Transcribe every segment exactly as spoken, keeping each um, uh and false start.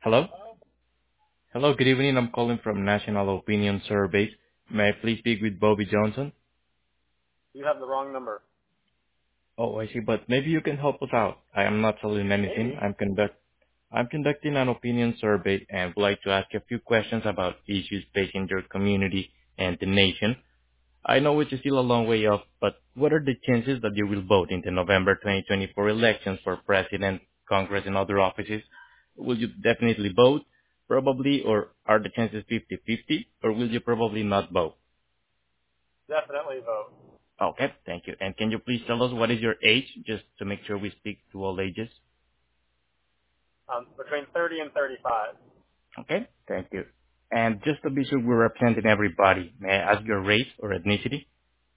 Hello? Oh, Hello, good evening. I'm calling from National Opinion Surveys. May I please speak with Bobby Johnson? you have the wrong number. Oh, I see, but maybe you can help us out. I am not selling anything. Maybe. I'm conduct I'm conducting an opinion survey and would like to ask a few questions about issues facing your community and the nation. I know it's still a long way off, but what are the chances that you will vote in the November twenty twenty-four elections for president, Congress, and other offices? Will you definitely vote? Probably, or are the chances fifty-fifty, or will you probably not vote? Definitely vote. Okay, thank you. And can you please tell us what is your age, just to make sure we speak to all ages? Um, between thirty and thirty-five. Okay, thank you. And just to be sure we're representing everybody, may I ask your race or ethnicity?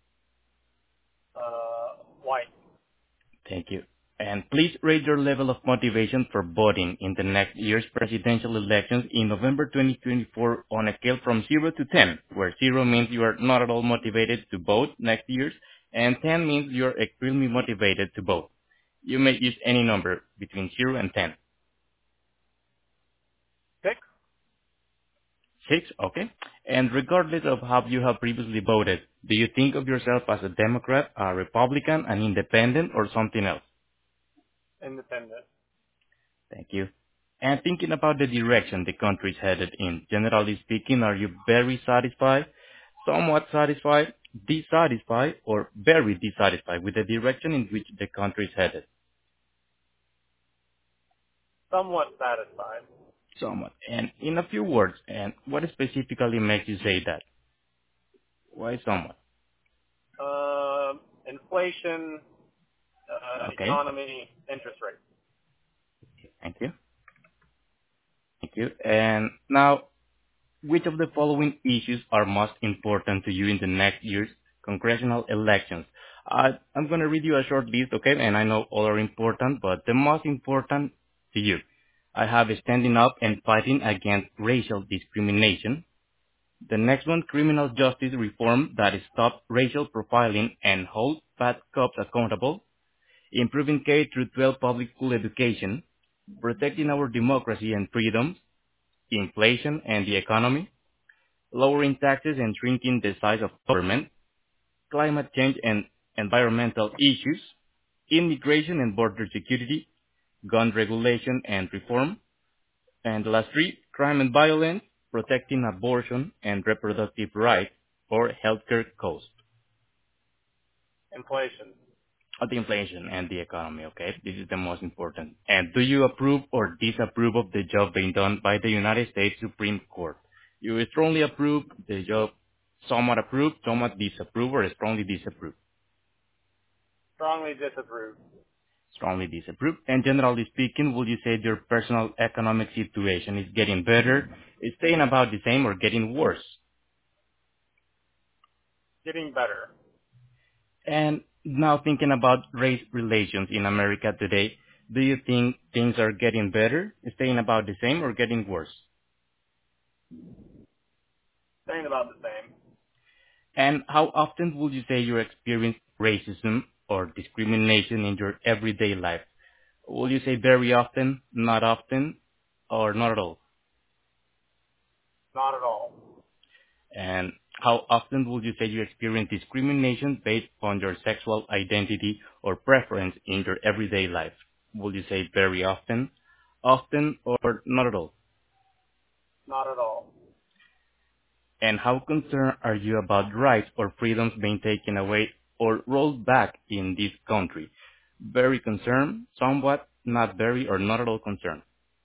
Uh, white. Thank you. And please rate your level of motivation for voting in the next year's presidential elections in November twenty twenty-four on a scale from zero to ten, where zero means you are not at all motivated to vote next year's, and ten means you're extremely motivated to vote. You may use any number between zero and ten. Six. six, okay? And regardless of how you have previously voted, do you think of yourself as a Democrat, a Republican, an independent, or something else? Independent. Thank you. And thinking about the direction the country is headed in, generally speaking, are you very satisfied, somewhat satisfied, dissatisfied, or very dissatisfied with the direction in which the country is headed? Somewhat satisfied. Somewhat. And in a few words, and what specifically makes you say that? Why somewhat? Um, inflation, uh, Okay. economy, interest rates. Thank you. Thank you. And now, which of the following issues are most important to you in the next year's congressional elections? Uh, I'm going to read you a short list, okay? And I know all are important, but the most important to you. I have standing up and fighting against racial discrimination. The next one, criminal justice reform that stops racial profiling and holds bad cops accountable. Improving K through twelve public school education. Protecting our democracy and freedoms. Inflation and the economy, lowering taxes and shrinking the size of government, climate change and environmental issues, immigration and border security, gun regulation and reform, and the last three, crime and violence, protecting abortion and reproductive rights, or healthcare costs. Inflation. Of the inflation and the economy, okay? This is the most important. And do you approve or disapprove of the job being done by the United States Supreme Court? You strongly approve the job, somewhat approve, somewhat disapprove, or strongly disapprove? Strongly disapprove. Strongly disapprove. And generally speaking, would you say your personal economic situation is getting better, is staying about the same, or getting worse? Getting better. And now thinking about race relations in America today, do you think things are getting better, staying about the same, or getting worse? Staying about the same. And how often would you say you experience racism or discrimination in your everyday life? Will you say very often, not often, or not at all? Not at all. And how often would you say you experience discrimination based on your sexual identity or preference in your everyday life? Will you say very often, often, or not at all? Not at all. And how concerned are you about rights or freedoms being taken away or rolled back in this country? Very concerned, somewhat, not very, or not at all concerned?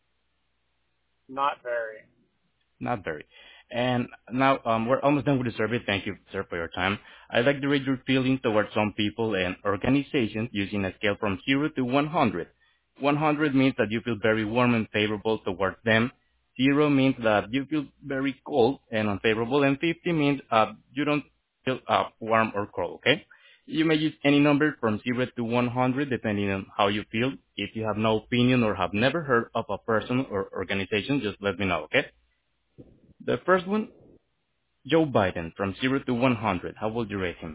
Not very. Not very. And now um, we're almost done with the survey. Thank you, sir, for your time. I'd like to read your feelings towards some people and organizations using a scale from zero to one hundred. one hundred means that you feel very warm and favorable towards them. zero means that you feel very cold and unfavorable. And fifty means uh, you don't feel uh, warm or cold, okay? You may use any number from zero to one hundred depending on how you feel. If you have no opinion or have never heard of a person or organization, just let me know, okay? The first one, Joe Biden, from zero to one hundred. How would you rate him?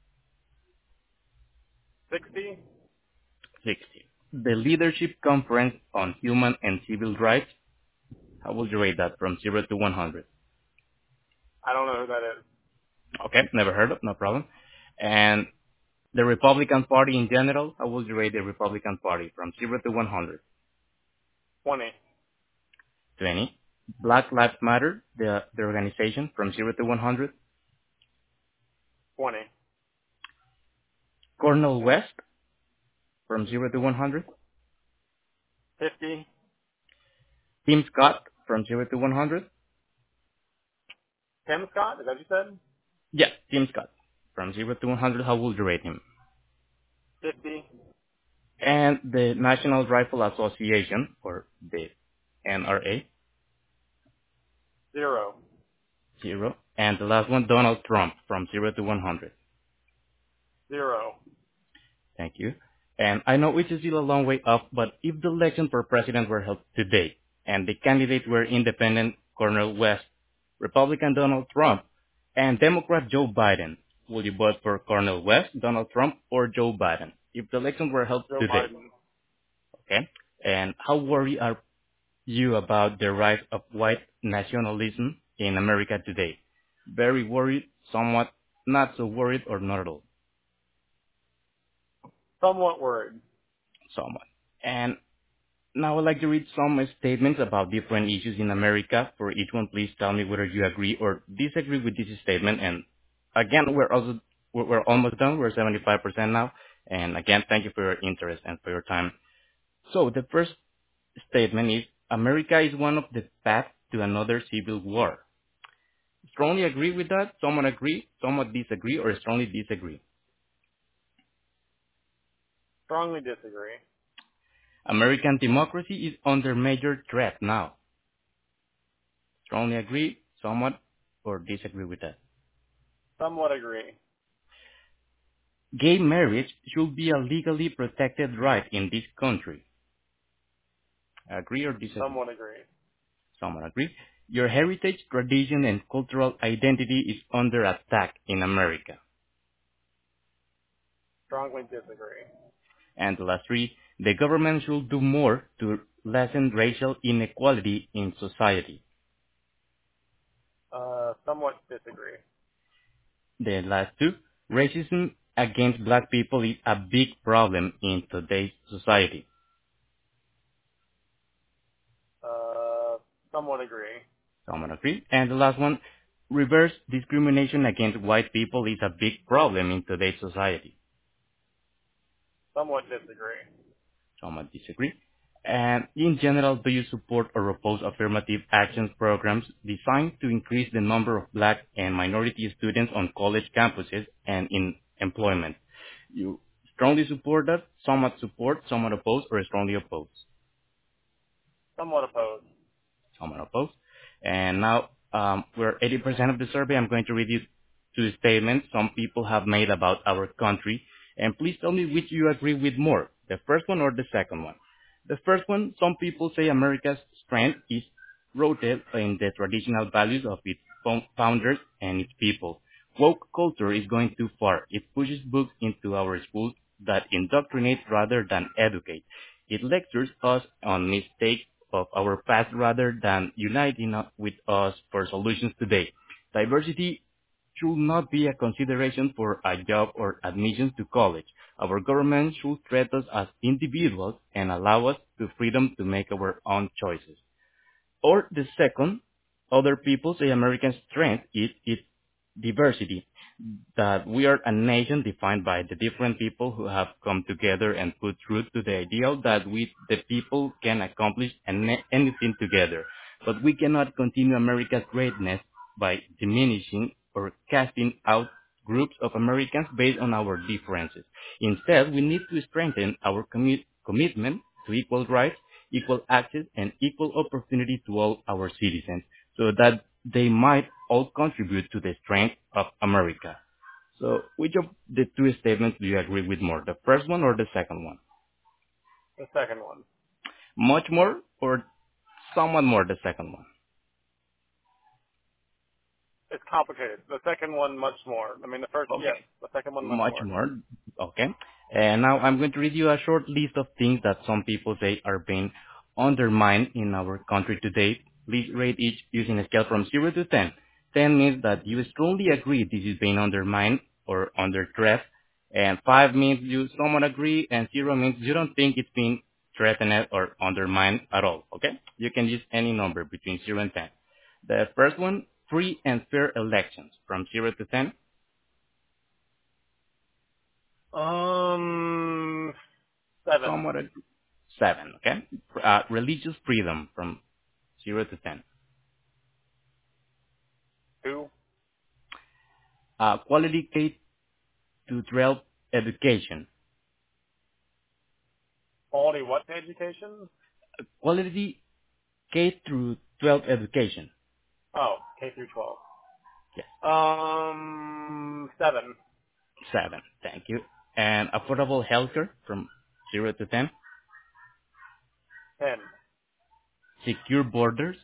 sixty. sixty. The Leadership Conference on Human and Civil Rights. How would you rate that from zero to one hundred? I don't know who that is. Okay, never heard of, no problem. And the Republican Party in general, how would you rate the Republican Party from zero to one hundred? twenty. twenty. Black Lives Matter, the, the organization, from zero to one hundred. twenty. Cornel West, from zero to one hundred. fifty. Tim Scott, from zero to one hundred. Tim Scott, is that what you said? Yeah, Tim Scott, from zero to one hundred, how would you rate him? fifty. And the National Rifle Association, or the N R A, Zero. zero. And the last one, Donald Trump, from zero to one hundred. Zero. Thank you. And I know it is still a long way off, but if the election for president were held today and the candidates were independent Cornel West, Republican Donald Trump, and Democrat Joe Biden, would you vote for Cornel West, Donald Trump, or Joe Biden if the elections were held Joe today? Biden. Okay. And how worried are you about the rise of white nationalism in America today? Very worried, somewhat, not so worried, or not at all? Somewhat worried. Somewhat. And now I'd like to read some statements about different issues in America. For each one, please tell me whether you agree or disagree with this statement. And again, we're also we're we're almost done. We're seventy-five percent now. And again, thank you for your interest and for your time. So the first statement is America is one of the paths to another civil war. Strongly agree with that? Somewhat agree, somewhat disagree, or strongly disagree? Strongly disagree. American democracy is under major threat now. Strongly agree, somewhat, or disagree with that? Somewhat agree. Gay marriage should be a legally protected right in this country. Agree or disagree? Somewhat agree. Somewhat agree. Your heritage, tradition, and cultural identity is under attack in America. Strongly disagree. And the last three, the government should do more to lessen racial inequality in society. Uh, somewhat disagree. The last two, racism against black people is a big problem in today's society. Uh, somewhat agree. Someone agree? And the last one, reverse discrimination against white people is a big problem in today's society. Somewhat disagree. Someone disagree? And in general, do you support or oppose affirmative actions programs designed to increase the number of black and minority students on college campuses and in employment? You strongly support that, somewhat support, somewhat oppose, or strongly oppose? Somewhat opposed. Someone opposed. And now um, we're eighty percent of the survey. I'm going to read you two statements some people have made about our country. And please tell me which you agree with more, the first one or the second one. The first one, some people say America's strength is rooted in the traditional values of its founders and its people. Woke culture is going too far. It pushes books into our schools that indoctrinate rather than educate. It lectures us on mistakes of our past rather than uniting with us for solutions today. Diversity should not be a consideration for a job or admissions to college. Our government should treat us as individuals and allow us the freedom to make our own choices. Or the second, other people say American strength is its diversity, that we are a nation defined by the different people who have come together and put truth to the ideal that we, the people, can accomplish an- anything together. But we cannot continue America's greatness by diminishing or casting out groups of Americans based on our differences. Instead, we need to strengthen our commi- commitment to equal rights, equal access, and equal opportunity to all our citizens, so that they might all contribute to the strength of America. So which of the two statements do you agree with more, the first one or the second one? The second one. Much more or somewhat more the second one? It's complicated. The second one, much more. I mean, the first, Okay. yes. The second one, much Much more. more. Okay. And now I'm going to read you a short list of things that some people say are being undermined in our country today. Please rate each using a scale from zero to ten. ten means that you strongly agree this is being undermined or under threat, and five means you somewhat agree, and zero means you don't think it's being threatened or undermined at all. Okay? You can use any number between zero and ten. The first one, free and fair elections from zero to ten. Um, seven. Somewhat agree. seven. Okay? Uh, religious freedom from zero to ten. Two. Uh, quality K to twelve education. Quality what to education? Quality K through twelve education. Oh, K through twelve. Yes, Um, seven. seven. Thank you. And affordable healthcare from zero to ten. Ten. Secure borders.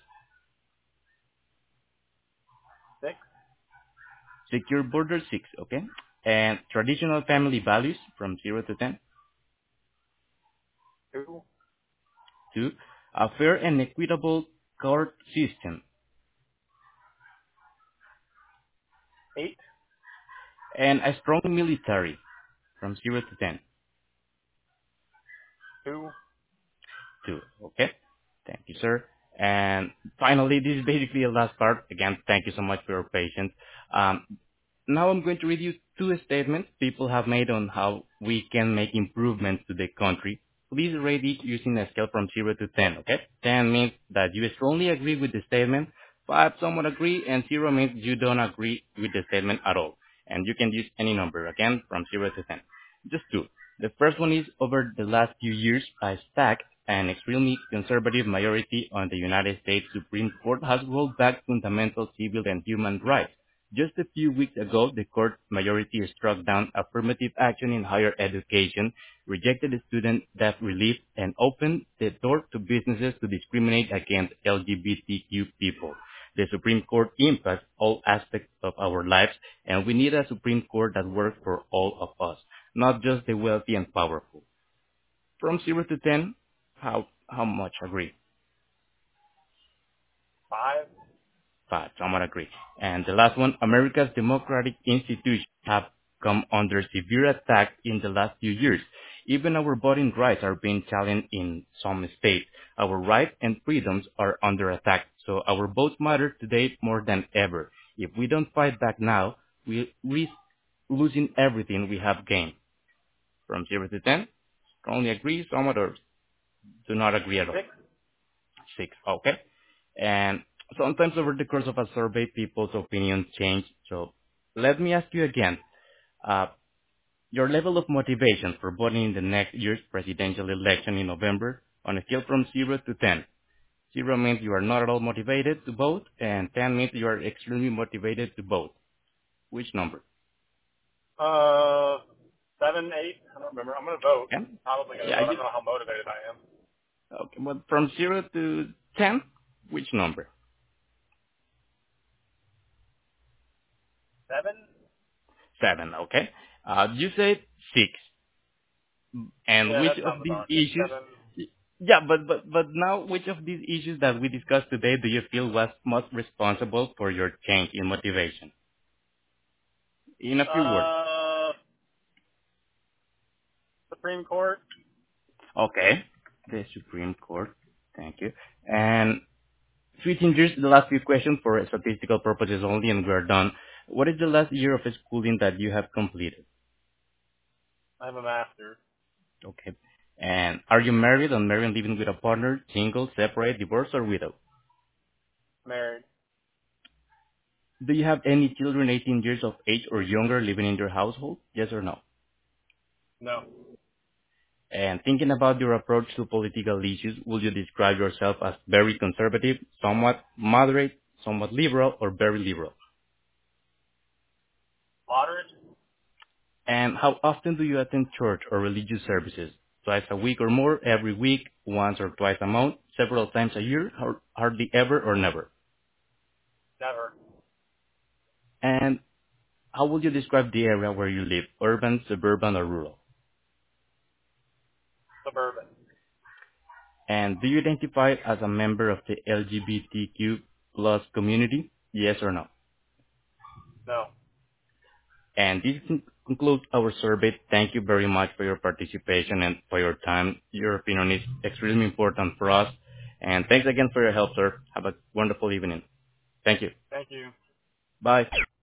Six. Secure borders, six. Okay. And traditional family values from zero to ten. Two. Two. A fair and equitable court system. Eight. And a strong military from zero to ten. Two. Two. Okay. Thank you, sir. And finally, this is basically the last part. Again, thank you so much for your patience. Um, now I'm going to read you two statements people have made on how we can make improvements to the country. Please rate each using a scale from zero to ten, okay? ten means that you strongly agree with the statement, five somewhat agree, and zero means you don't agree with the statement at all. And you can use any number, again, from zero to ten. Just two. The first one is over the last few years, a stacked and extremely conservative majority on the United States Supreme Court has rolled back fundamental civil and human rights. Just a few weeks ago, the court majority struck down affirmative action in higher education, rejected student debt relief, and opened the door to businesses to discriminate against L G B T Q people. The Supreme Court impacts all aspects of our lives, and we need a Supreme Court that works for all of us, not just the wealthy and powerful. From zero to ten, how how much agree? Five. Five. Someone agree. And the last one, America's democratic institutions have come under severe attack in the last few years. Even our voting rights are being challenged in some states. Our rights and freedoms are under attack. So our votes matter today more than ever. If we don't fight back now, we risk losing everything we have gained. From zero to ten, strongly agree, some others do not agree at all. Six. Six. Okay. And sometimes over the course of a survey, people's opinions change. So let me ask you again, uh, your level of motivation for voting in the next year's presidential election in November on a scale from zero to ten. Zero means you are not at all motivated to vote, and ten means you are extremely motivated to vote. Which number? Uh, seven, eight. I don't remember. I'm gonna vote. Okay. Probably gonna Yeah, vote. I you, don't know how motivated I am. okay, but from zero to ten, which number? Seven. Seven, okay. Uh, you said six. And Yeah, which that of sounds these about right. Six, issues, seven. yeah, but, but, but now which of these issues that we discussed today do you feel was most responsible for your change in motivation? In a few words. Uh, Supreme Court. Okay. The Supreme Court. Thank you. And switching gears, the last few questions for statistical purposes only, and we're done. What is the last year of schooling that you have completed? I have a master's. Okay. And are you married, unmarried, living with a partner, single, separate, divorced, or widow? Married. Do you have any children eighteen years of age or younger living in your household? Yes or no? No. And thinking about your approach to political issues, would you describe yourself as very conservative, somewhat moderate, somewhat liberal, or very liberal? Moderate. And how often do you attend church or religious services? Twice a week or more, every week, once or twice a month, several times a year, or hardly ever or never? Never. And how would you describe the area where you live, urban, suburban, or rural? Suburban. And do you identify as a member of the L G B T Q plus community? Yes or no? No. And this con- concludes our survey. Thank you very much for your participation and for your time. Your opinion is extremely important for us. And thanks again for your help, sir. Have a wonderful evening. Thank you. Thank you. Bye.